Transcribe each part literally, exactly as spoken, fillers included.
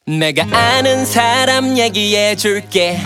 내가 아는 사람 얘기해줄게.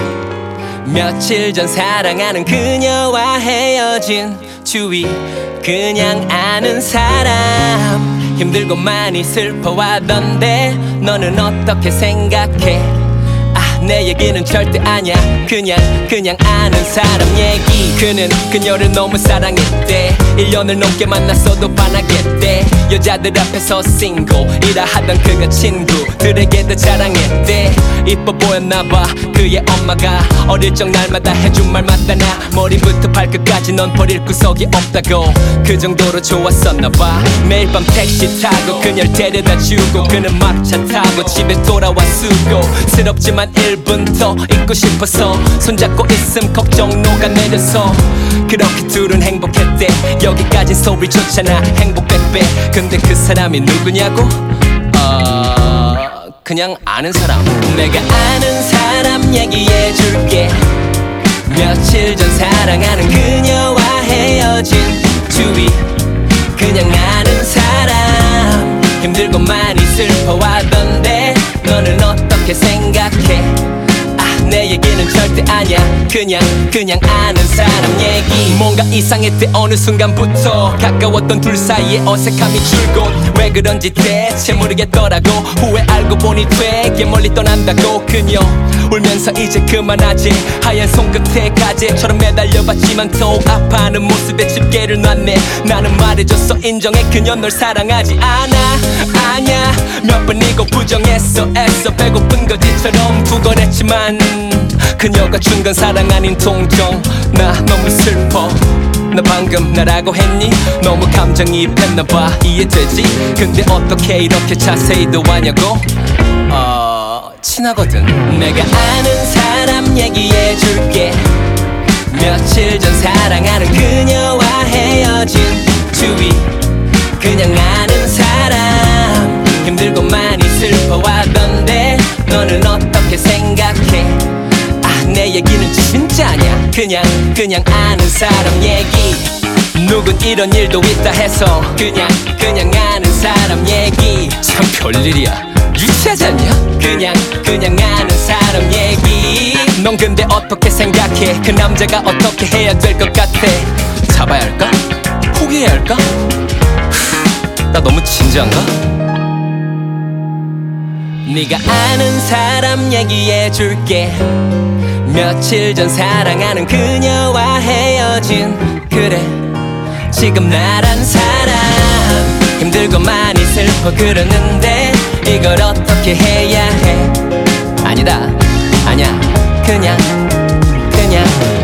며칠 전 사랑하는 그녀와 헤어진 주위 그냥 아는 사람. 힘들고 많이 슬퍼하던데 너는 어떻게 생각해? 아, 내 얘기는 절대 아냐. 그냥 그냥 아는 사람 얘기. 그는 그녀를 너무 사랑했대. 일 년을 넘게 만났어도 반하겠대. 여자들 앞에서 싱글이라 하던 그가 친구들에게도 자랑했대. 이뻐 보였나봐 그의 엄마가. 어릴 적 날마다 해준 말 맞다나. 머리부터 발끝까지 넌 버릴 구석이 없다고. 그 정도로 좋았었나봐. 매일 밤 택시 타고 그녀를 데려다 주고 그는 막차 타고 집에 돌아와 수고스럽지만 일 분 더 있고 싶어서 손잡고 있음 걱정 녹아내려서. 그렇게 둘은 행복했대. 여기까진 소리 좋잖아 행복 빼빼. 근데 그 사람이 누구냐고? 어... 그냥 아는 사람. 내가 아는 사람 얘기해줄게. 며칠 전 사랑하는 그녀와 헤어진 주위 그냥 아는 사람. 힘들고 많이 슬퍼하던데 너는 어떻게 생각해? 아, 내 얘기는 절대 아냐. 그냥 그냥 아는 사람 얘기. 뭔가 이상했대 어느 순간부터. 가까웠던 둘 사이에 어색함이 줄곧 왜 그런지 대체 모르겠더라고. 후에 알고 보니 되게 멀리 떠난다고. 그녀 울면서 이제 그만하지. 하얀 손끝에 가재처럼 매달려봤지만 더욱 아파하는 모습에 집게를 놨네. 나는 말해줬어 인정해 그녀 널 사랑하지 않아. 아냐 몇 번이고 부정했어 애써. 배고픈 거지처럼 구걸했지만 그녀가 준 건 사랑 아닌 동정. 나 너무 슬퍼. 너 방금 나라고 했니? 너무 감정이입했나봐. 이해되지? 근데 어떻게 이렇게 자세히도 하냐고? 어... 친하거든. 내가 아는 사람 얘기해줄게. 며칠 전 사랑하는 그녀와 헤어진 주위 그냥 아는 사람. 힘들고 많이 슬퍼하던데 너는 어떻게 생각해? 아, 내 얘기는 진짜냐. 그냥 그냥 아는 사람 얘기. 누군 이런 일도 있다 해서 그냥 그냥 아는 사람 얘기. 참 별일이야. 유치하지 않냐? 그냥 그냥 아는 사람 얘기. 넌 근데 어떻게 생각해? 그 남자가 어떻게 해야 될 것 같아? 잡아야 할까? 포기해야 할까? 나 너무 진지한가? 네가 아는 사람 얘기해줄게. 며칠 전 사랑하는 그녀와 헤어진 그래 지금 나란 사람. 힘들고 많이 슬퍼 그러는데 이걸 어떻게 해야 해? 아니다 아냐 그냥 그냥